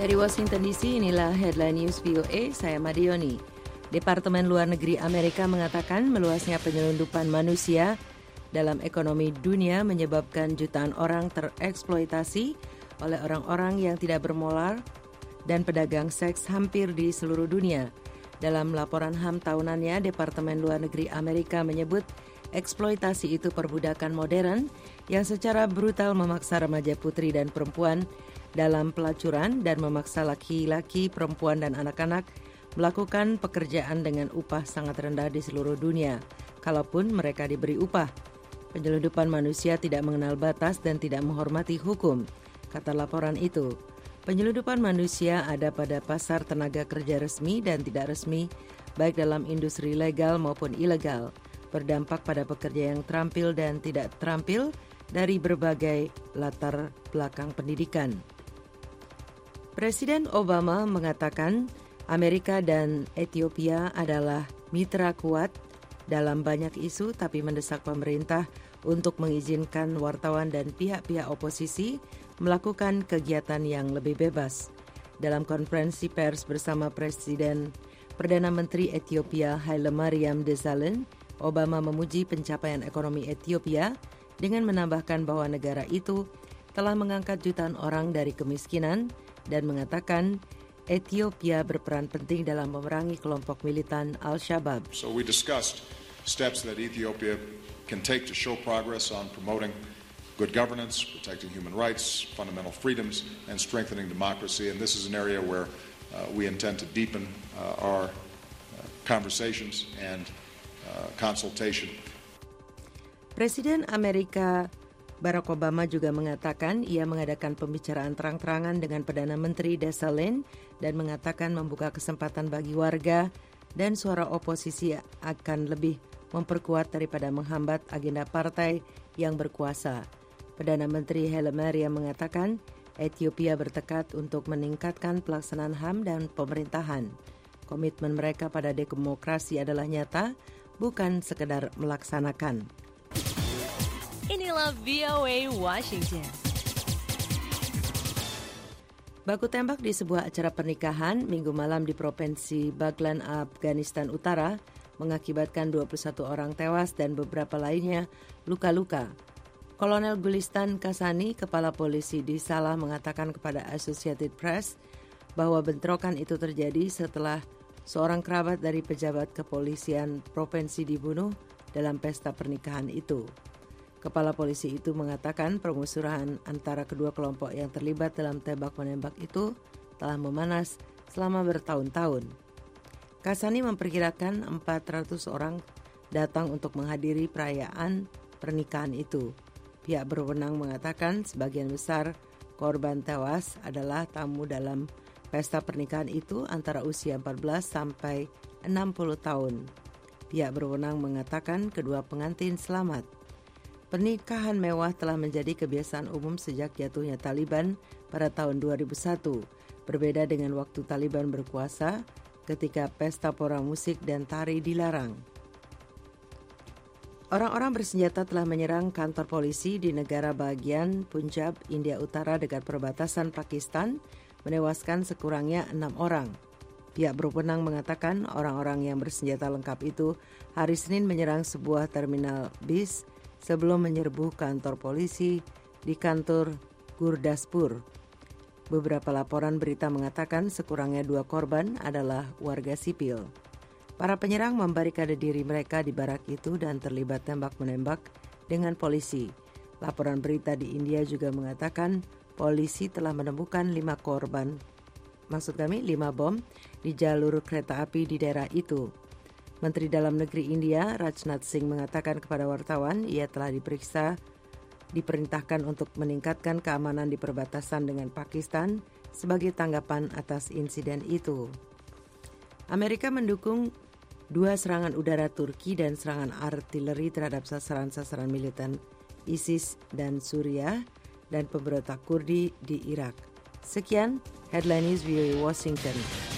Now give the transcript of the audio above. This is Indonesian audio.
Dari Washington DC, inilah Headline News VOA, saya Madioni. Departemen Luar Negeri Amerika mengatakan meluasnya penyelundupan manusia dalam ekonomi dunia menyebabkan jutaan orang tereksploitasi oleh orang-orang yang tidak bermoral dan pedagang seks hampir di seluruh dunia. Dalam laporan HAM tahunannya, Departemen Luar Negeri Amerika menyebut eksploitasi itu perbudakan modern yang secara brutal memaksa remaja putri dan perempuan dalam pelacuran dan memaksa laki-laki, perempuan, dan anak-anak melakukan pekerjaan dengan upah sangat rendah di seluruh dunia, kalaupun mereka diberi upah. Penyelundupan manusia tidak mengenal batas dan tidak menghormati hukum, kata laporan itu. Penyelundupan manusia ada pada pasar tenaga kerja resmi dan tidak resmi, baik dalam industri legal maupun ilegal, berdampak pada pekerja yang terampil dan tidak terampil dari berbagai latar belakang pendidikan. Presiden Obama mengatakan Amerika dan Ethiopia adalah mitra kuat dalam banyak isu, tapi mendesak pemerintah untuk mengizinkan wartawan dan pihak-pihak oposisi melakukan kegiatan yang lebih bebas. Dalam konferensi pers bersama Perdana Menteri Ethiopia Haile Mariam Desalegn, Obama memuji pencapaian ekonomi Ethiopia dengan menambahkan bahwa negara itu telah mengangkat jutaan orang dari kemiskinan dan mengatakan Ethiopia berperan penting dalam memerangi kelompok militan Al-Shabaab. So we discussed steps that Ethiopia can take to show progress on promoting good governance, protecting human rights, fundamental freedoms, and strengthening democracy. And this is an area where we intend to deepen our conversations and consultation. Presiden Amerika Barack Obama juga mengatakan ia mengadakan pembicaraan terang-terangan dengan Perdana Menteri Desalegn dan mengatakan membuka kesempatan bagi warga dan suara oposisi akan lebih memperkuat daripada menghambat agenda partai yang berkuasa. Perdana Menteri Haile Mariam mengatakan Ethiopia bertekad untuk meningkatkan pelaksanaan HAM dan pemerintahan. Komitmen mereka pada demokrasi adalah nyata, bukan sekedar melaksanakan. Inilah VOA Washington. Baku tembak di sebuah acara pernikahan Minggu malam di Provinsi Baghlan, Afghanistan Utara mengakibatkan 21 orang tewas dan beberapa lainnya luka-luka. Kolonel Gulistan Kasani, kepala polisi di Salah, mengatakan kepada Associated Press bahwa bentrokan itu terjadi setelah seorang kerabat dari pejabat kepolisian provinsi dibunuh dalam pesta pernikahan itu. Kepala polisi itu mengatakan permusuhan antara kedua kelompok yang terlibat dalam tembak-menembak itu telah memanas selama bertahun-tahun. Kasani memperkirakan 400 orang datang untuk menghadiri perayaan pernikahan itu. Pihak berwenang mengatakan sebagian besar korban tewas adalah tamu dalam pesta pernikahan itu antara usia 14 sampai 60 tahun. Pihak berwenang mengatakan kedua pengantin selamat. Pernikahan mewah telah menjadi kebiasaan umum sejak jatuhnya Taliban pada tahun 2001, berbeda dengan waktu Taliban berkuasa ketika pesta pora musik dan tari dilarang. Orang-orang bersenjata telah menyerang kantor polisi di negara bagian Punjab, India Utara dekat perbatasan Pakistan, menewaskan sekurangnya 6 orang. Pihak berwenang mengatakan orang-orang yang bersenjata lengkap itu hari Senin menyerang sebuah terminal bis sebelum menyerbu kantor polisi di kantor Gurdaspur. Beberapa laporan berita mengatakan sekurangnya 2 korban adalah warga sipil. Para penyerang membarikade diri mereka di barak itu dan terlibat tembak-menembak dengan polisi. Laporan berita di India juga mengatakan polisi telah menemukan 5 bom di jalur kereta api di daerah itu. Menteri Dalam Negeri India, Rajnath Singh, mengatakan kepada wartawan ia telah diperintahkan untuk meningkatkan keamanan di perbatasan dengan Pakistan sebagai tanggapan atas insiden itu. Amerika mendukung 2 serangan udara Turki dan serangan artileri terhadap sasaran-sasaran militer ISIS dan Suriah dan pemberontak Kurdi di Irak. Sekian Headline News VOA Washington.